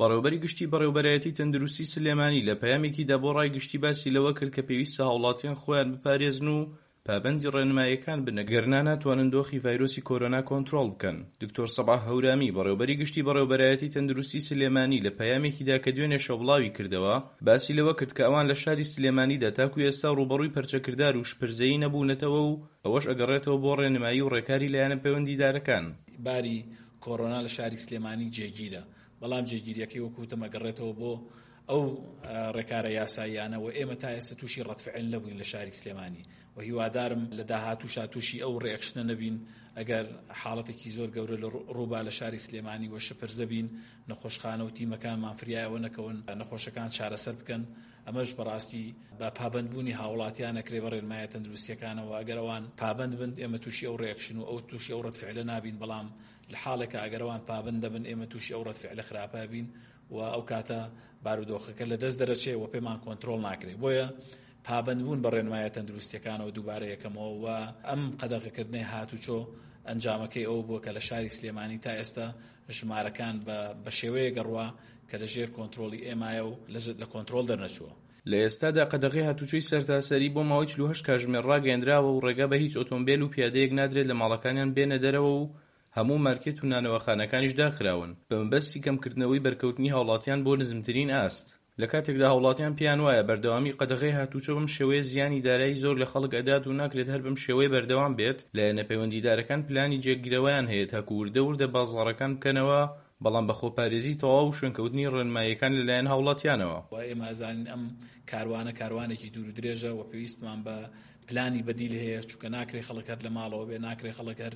بەڕێوەبەری گشتی بەڕێوەبەرایەتی تەندروستی سلێمانی لە پەیامێکیدا بۆ ڕای گشتی باسی لەوە کرد کە پێویستە هاوڵاتیان خۆیان بپارێزن و پابەندی ڕێنماییەکان بن گەرنا ناتوانن دۆخی ڤایرۆسی کۆرۆنا کۆنتڕۆڵ بکەن. دکتۆر سەباح هەورامی بەڕێوەبەری گشتی بەڕێوەبەرایەتی تەندروستی سلێمانی لە پەیامێکیدا کە دوێنێ شەوبڵاوی کردەوە باسی لەوە کرد کە ئەوان لە شاری سلێمانیدا تاکو ئێستا ڕوبەڕووی پەرچەکردار و شپرزەیی نەبوونەتەوە و ئەوەش ئەگەڕێتەوە بۆ ڕێنمایی و ڕێکاری لایەنە پەیوەندیدارەکان. باری کۆرۆنا لە شاری سلێمانی جێگیرە، بەڵام جێگیریەکەی وەکوتم ئەگەڕێتەوە بۆ ئەو ڕێکارە یاساییانە و ئێمە تا ئێستا تووشی ڕەتفعیل نەبووین لە شاری سلێمانی و هیوادارم لە داهاتووشا تووشی ئەو ڕێکشنە نەبین ئەگەر حاڵەتێکی زۆر گەورە لە ڕووبا لە شاری سلێمانی و شپرزە بین، نەخۆشخانە و تیمەکانمان فریایەوە نەکەون نەخۆشەکان چارەسەر بکەن. ئەمەش بەڕاستی بە پابەندبوونی هاوڵاتیان نەکرێ بە ڕێنمایە تەندروستیەکانەوە. ئەگەر ئەوان پابەند بن ئێمە تووشی ئەو ڕێکشن و ئەو تووشی ئەو ڕەتفعیلە نابین، بەڵام لە حاڵێکە ئەگەر ئەوان پابەند دەبن ئێمە تووشی ئەو ڕەتفعیلە خراپە بین و ئەو کاتە بارودۆخەکە لە دەست دەرەچێ و پێمان کۆنتڕۆڵ ناکرێت. بۆیە پابەندبوون بە ڕێنمایە تەندروستیەکانەوە دووبارە یەکەمەوە و ئەم قەدەغەکردنەی هاتوچۆ ئەنجامەکەی ئەو بووە کە لە شاری سلێمانی تا ئێستا ژمارەکان بە شێوەیە گەڕوا کە لەژێر کۆنتڕۆڵی ئێمایە و لە کۆنتڕۆڵ دەرنەچووە. لە ئێستادا قەدەغی هاتوچۆی سەرتاسەری بۆ ماوەی 48 کاتژمێر ڕاگەیەندراوە و ڕێگا بە هیچ ئۆتۆمبیل و پیادەیەک نادرێت لە ماڵەکانیان بێنە دەرەوە و هەموو مارکێت و نانەوەخانەکانیش داخراون بە مەبەستی کەمکردنەوەی بەرکەوتنی هاوڵاتیان بۆ نزمترین ئاست. لە کاتێکدا هاوڵاتیان پێیان وایە بەردەوامی قەدەغەی هاتوچۆ بەم شێوەیە زیانی دارایی زۆر لە خەڵک ئەدات و ناکرێت هەر بەم شێوەیە بەردەوام بێت، لایەنە پەیوەندیدارەکان پلانی جێگیرەوەیان هەیە تاکو وردە بازاڕەکان بکەنەوە، بەڵام بە خۆپارێزی تەواو و شوێنکەوتنی ڕێنماییەکان لەلایەن هاوڵاتیانەوە. ئێمە ئەزانین ئەم کاروانێکی دوور و درێژە و پێویستمان بە پلانی بەدیل هەیە، چونکە ناکرێت خەڵک هەر لە ماڵەوە بێ، ناکرێت خەڵک هەر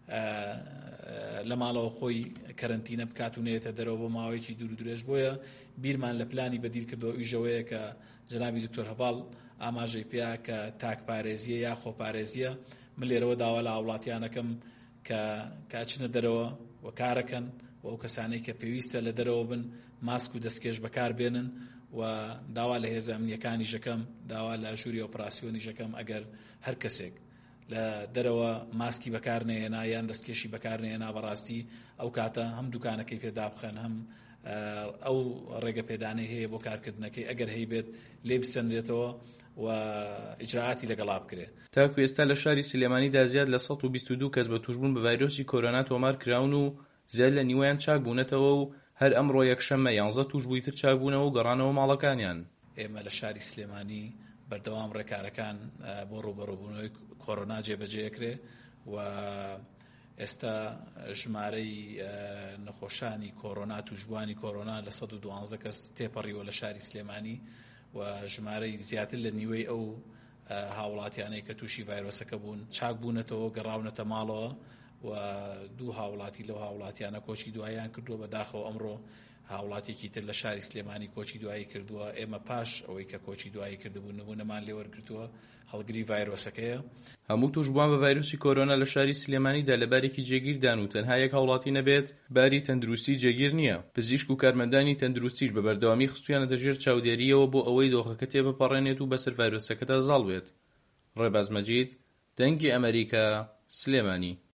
لە ماڵەوە خۆی کەرەنتینە بکات و نێتە دەرەوە بۆ ماوەیەکی دوور و درێژ. بۆیە بیرمان لە پلانی بەدیل کردەوە ئیژەوەیە کە جەنابی دکتۆر هەڤاڵ ئاماژەی پێیا کە تاکپارێزیە یا خۆپارێزیە. من لێرەوە داوا لە هاوڵاتیانەکەم کە کاچنە دەرەوە و کارەکەن و ئەو کەسانەی کە پێویستە لە دەرەوە بن ماسک و دەستکێش بەکار بێنن و داوا لە هێزە ئەمنیەکانی ژەکەم، داوا لە ژووری ئۆپراسیۆنی ژەکەم ئەگەر هەر کەسێک لە دەرەوە ماسکی بەکار نێنا یان دەستکێشی بەکار نێنا بەڕاستی ئەو کاتە هەم دوکانەکەی پێدا بخەن، هەم ئەو ڕێگە پێدانەی هەیە بۆ کارکردنەکەی ئەگەر هەی بێت لێ بسەندرێتەوە و ئیجراعاتی لەگەڵا بکرێت. تاکو ئێستا لە شاری سلێمانیدا زیاد لە 122 کەس بە توشبوون بە ڤایرۆسی کۆرۆنا تۆمار کراون و زیاد لە نیوەیان چاک بوونەتەوە و هەر ئەمڕۆ یەکشەممە 11 توشبووی تر چاک بوونەوە و گەڕانەوە ماڵەکانیان. ئێمە لە شاری سلێمانی بەردەوام ڕێکارەکان بۆ ڕوبەڕووبوونەوەی کۆرۆنا جێبەجێکرێ و ئێستا ژمارەی نەخۆشانی کۆرۆنا توشبوانی کۆرۆنا لە 112 کەس تێپەڕیوە لە شاری سلێمانی و ژمارەی زیاتر لە نیوەی ئەو هاوڵاتیانەی کە تووشی ڤایرۆسەکە بوون چاک بوونەتەوە گەڕاونەتە ماڵەوە و دوو هاوڵاتی لەو هاوڵاتیانە کۆچی دواییان کردووە بەداخەوە. ئەمڕۆ هاوڵاتێکی تر لە شاری سلێمانی کۆچی دوایی کردووە. ئێمە پاش ئەوەی کە کۆچی دوایی کردبوون نمونەمان لێوەرگرتووە هەڵگری ڤایرۆسەکەیە. هەموو توشبووان بە ڤایرۆسی کۆرۆنا لە شاری سلێمانیدا لە بارێکی جێگیردان و تەنها یەک هاوڵاتی نەبێت باری تەندروستی جێگیر نییە. پزیشک و کارمەندانی تەندروستیش بە بەردەوامی خستویانە دەژێر چاودێریەوە بۆ ئەوەی دۆخەکە تێبپەڕێنێت و بەسەر ڤایرۆسەکەدا زاڵ بێت. ڕێباز مەجید، دەنگی ئەمریکا، سلێمانی.